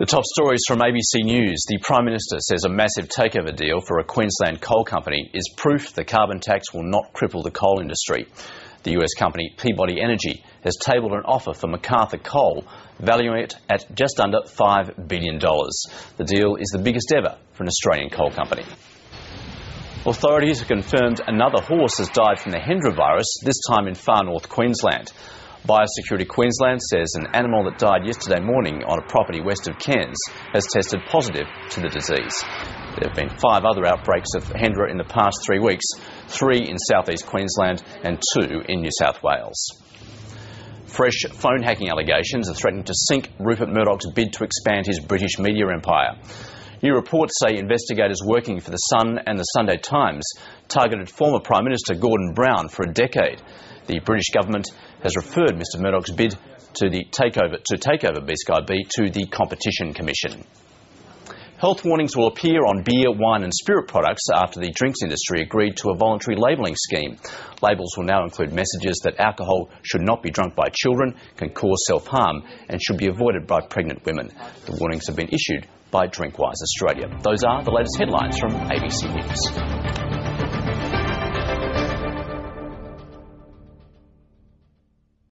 The top stories from ABC News. The Prime Minister says a massive takeover deal for a Queensland coal company is proof the carbon tax will not cripple the coal industry. The US company Peabody Energy has tabled an offer for MacArthur Coal, valuing it at just under $5 billion. The deal is the biggest ever for an Australian coal company. Authorities have confirmed another horse has died from the Hendra virus, this time in far north Queensland. Biosecurity Queensland says an animal that died yesterday morning on a property west of Cairns has tested positive to the disease. There have been 5 other outbreaks of Hendra in the past 3 weeks, 3 in southeast Queensland and 2 in New South Wales. Fresh phone hacking allegations are threatening to sink Rupert Murdoch's bid to expand his British media empire. New reports say investigators working for The Sun and The Sunday Times targeted former Prime Minister Gordon Brown for a decade. The British government has referred Mr Murdoch's bid to take over BSkyB to the Competition Commission. Health warnings will appear on beer, wine and spirit products after the drinks industry agreed to a voluntary labelling scheme. Labels will now include messages that alcohol should not be drunk by children, can cause self-harm and should be avoided by pregnant women. The warnings have been issued by Drinkwise Australia. Those are the latest headlines from ABC News.